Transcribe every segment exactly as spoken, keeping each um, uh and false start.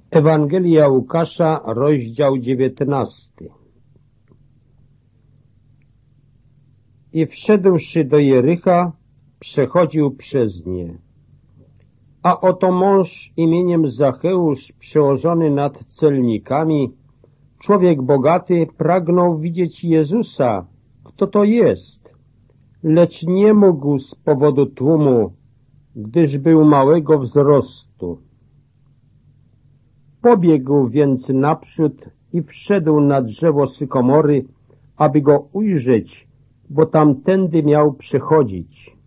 Ewangelia Łukasza, rozdział dziewiętnasty. I wszedłszy do Jericha, przechodził przez nie. A oto mąż imieniem Zacheusz, przełożony nad celnikami, człowiek bogaty, pragnął widzieć Jezusa, kto to jest, lecz nie mógł z powodu tłumu, gdyż był małego wzrostu. Pobiegł więc naprzód i wszedł na drzewo sykomory, aby go ujrzeć, bo tamtędy miał przechodzić.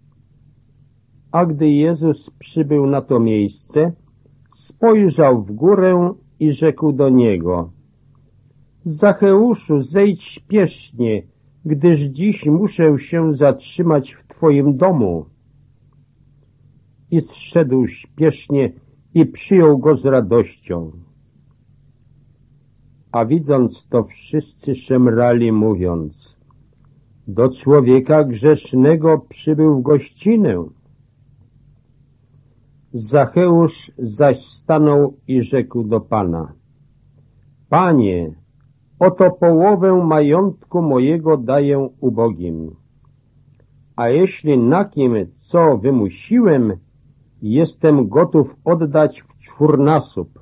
A gdy Jezus przybył na to miejsce, spojrzał w górę i rzekł do niego: Zacheuszu, zejdź śpiesznie, gdyż dziś muszę się zatrzymać w twoim domu. I zszedł śpiesznie i przyjął go z radością. A widząc to, wszyscy szemrali, mówiąc: do człowieka grzesznego przybył w gościnę. Zacheusz zaś stanął i rzekł do Pana: Panie, oto połowę majątku mojego daję ubogim. A jeśli na kim co wymusiłem, jestem gotów oddać w czwórnasób.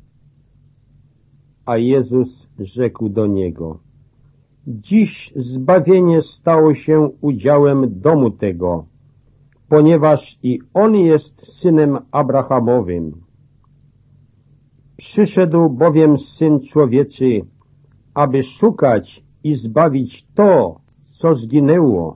A Jezus rzekł do niego: dziś zbawienie stało się udziałem domu tego, ponieważ i on jest synem Abrahamowym. Przyszedł bowiem Syn Człowieczy, aby szukać i zbawić to, co zginęło.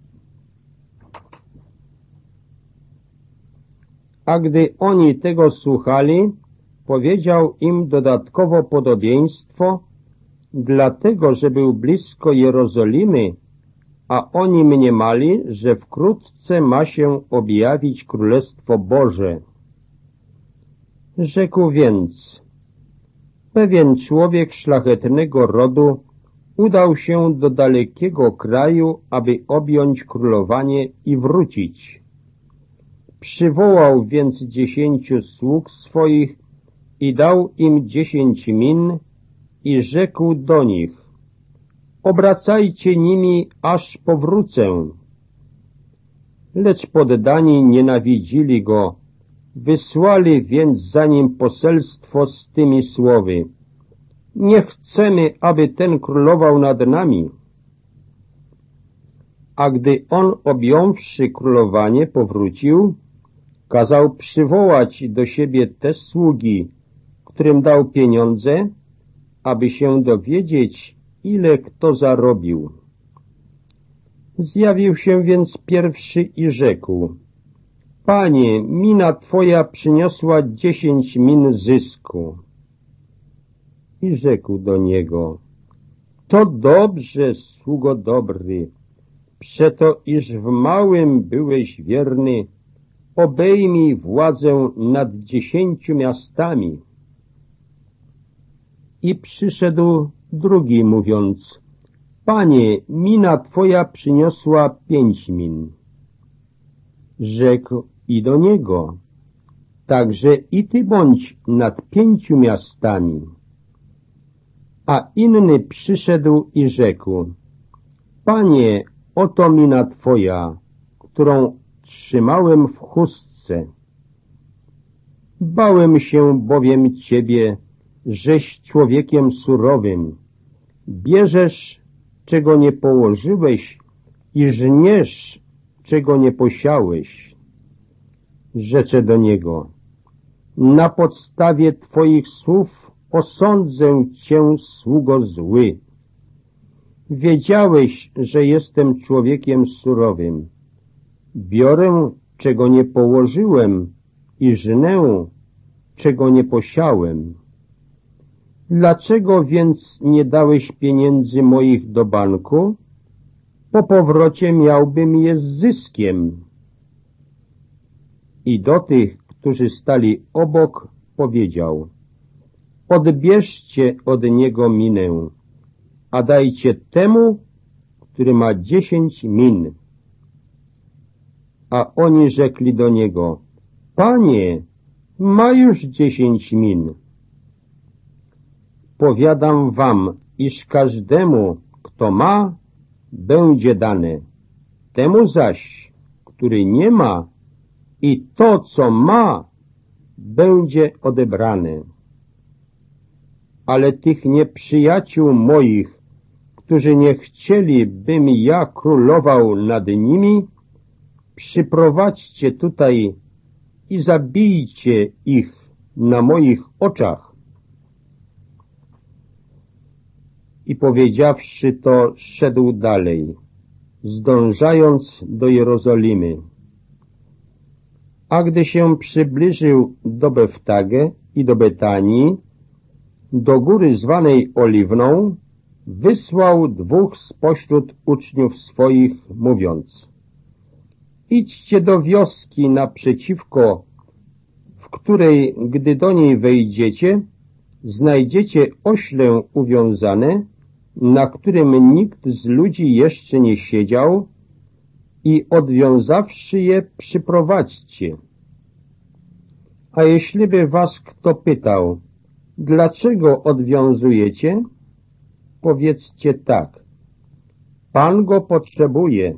A gdy oni tego słuchali, powiedział im dodatkowo podobieństwo, dlatego, że był blisko Jerozolimy, a oni mniemali, że wkrótce ma się objawić Królestwo Boże. Rzekł więc: pewien człowiek szlachetnego rodu udał się do dalekiego kraju, aby objąć królowanie i wrócić. Przywołał więc dziesięciu sług swoich i dał im dziesięć min i rzekł do nich: obracajcie nimi, aż powrócę. Lecz poddani nienawidzili go, wysłali więc za nim poselstwo z tymi słowy: nie chcemy, aby ten królował nad nami. A gdy on, objąwszy królowanie, powrócił, kazał przywołać do siebie te sługi, którym dał pieniądze, aby się dowiedzieć, ile kto zarobił. Zjawił się więc pierwszy i rzekł: Panie, mina twoja przyniosła dziesięć min zysku. I rzekł do niego: to dobrze, sługo dobry, przeto iż w małym byłeś wierny, obejmij władzę nad dziesięciu miastami. I przyszedł drugi, mówiąc: Panie, mina twoja przyniosła pięć min. Rzekł i do niego: także i ty bądź nad pięciu miastami. A inny przyszedł i rzekł: Panie, oto mina twoja, którą trzymałem w chustce. Bałem się bowiem ciebie, żeś człowiekiem surowym. Bierzesz, czego nie położyłeś, i żniesz, czego nie posiałeś. Rzeczę do niego: na podstawie twoich słów osądzę cię, sługo zły. Wiedziałeś, że jestem człowiekiem surowym. Biorę, czego nie położyłem, i żnę, czego nie posiałem. Dlaczego więc nie dałeś pieniędzy moich do banku? Po powrocie miałbym je z zyskiem. I do tych, którzy stali obok, powiedział: odbierzcie od niego minę, a dajcie temu, który ma dziesięć min. A oni rzekli do niego: Panie, ma już dziesięć min. Powiadam wam, iż każdemu, kto ma, będzie dane. Temu zaś, który nie ma, i to, co ma, będzie odebrane. Ale tych nieprzyjaciół moich, którzy nie chcieli, bym ja królował nad nimi, przyprowadźcie tutaj i zabijcie ich na moich oczach. I powiedziawszy to, szedł dalej, zdążając do Jerozolimy. A gdy się przybliżył do Beftage i do Betanii, do góry zwanej Oliwną, wysłał dwóch spośród uczniów swoich, mówiąc: idźcie do wioski naprzeciwko, w której, gdy do niej wejdziecie, znajdziecie ośle uwiązane, na którym nikt z ludzi jeszcze nie siedział, i odwiązawszy je, przyprowadźcie. A jeśliby was kto pytał, dlaczego odwiązujecie, powiedzcie tak: Pan go potrzebuje.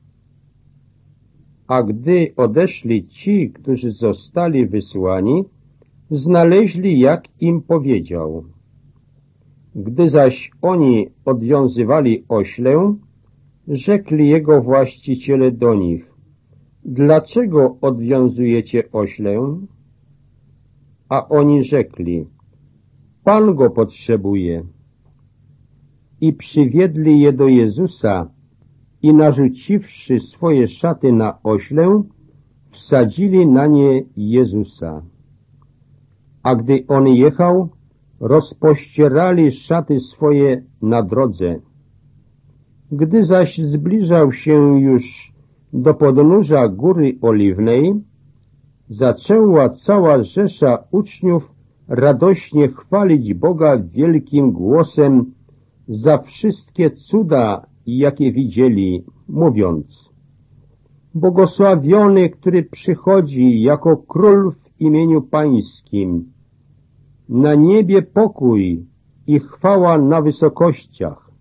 A gdy odeszli ci, którzy zostali wysłani, znaleźli, jak im powiedział. Gdy zaś oni odwiązywali oślę, rzekli jego właściciele do nich: dlaczego odwiązujecie oślę? A oni rzekli: Pan go potrzebuje. I przywiedli je do Jezusa i narzuciwszy swoje szaty na oślę, wsadzili na nie Jezusa. A gdy on jechał, rozpościerali szaty swoje na drodze. Gdy zaś zbliżał się już do podnóża Góry Oliwnej, zaczęła cała rzesza uczniów radośnie chwalić Boga wielkim głosem za wszystkie cuda, jakie widzieli, mówiąc: błogosławiony, który przychodzi jako król w imieniu Pańskim. Na niebie pokój i chwała na wysokościach.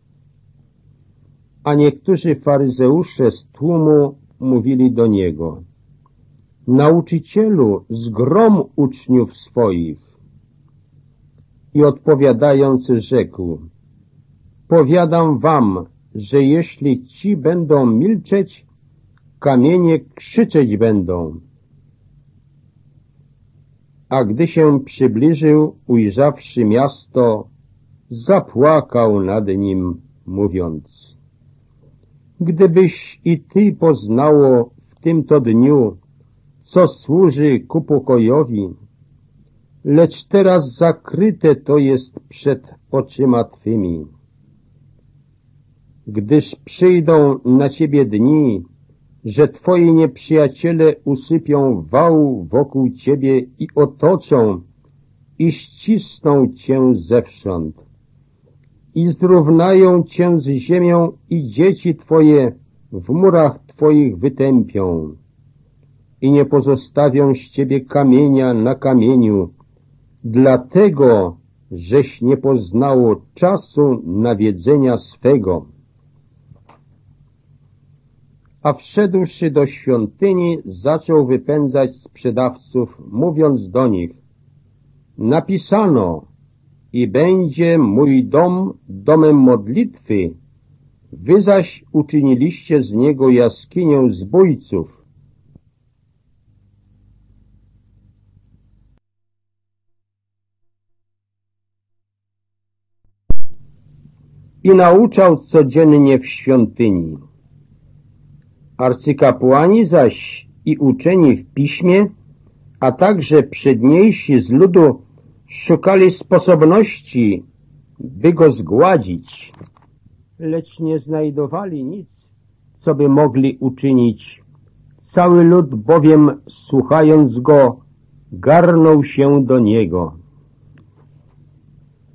A niektórzy faryzeusze z tłumu mówili do niego: nauczycielu, zgrom uczniów swoich. I odpowiadając rzekł: powiadam wam, że jeśli ci będą milczeć, kamienie krzyczeć będą. A gdy się przybliżył, ujrzawszy miasto, zapłakał nad nim, mówiąc: gdybyś i ty poznało w tymto dniu, co służy ku pokojowi, lecz teraz zakryte to jest przed oczyma twymi. Gdyż przyjdą na ciebie dni, że twoi nieprzyjaciele usypią wał wokół ciebie i otoczą i ścisną cię zewsząd i zrównają cię z ziemią i dzieci twoje w murach twoich wytępią i nie pozostawią z ciebie kamienia na kamieniu, dlatego, żeś nie poznało czasu nawiedzenia swego. A wszedłszy do świątyni, zaczął wypędzać sprzedawców, mówiąc do nich: napisano: i będzie mój dom domem modlitwy, wy zaś uczyniliście z niego jaskinię zbójców. I nauczał codziennie w świątyni. Arcykapłani zaś i uczeni w piśmie, a także przedniejsi z ludu szukali sposobności, by go zgładzić, lecz nie znajdowali nic, co by mogli uczynić. Cały lud bowiem, słuchając go, garnął się do niego.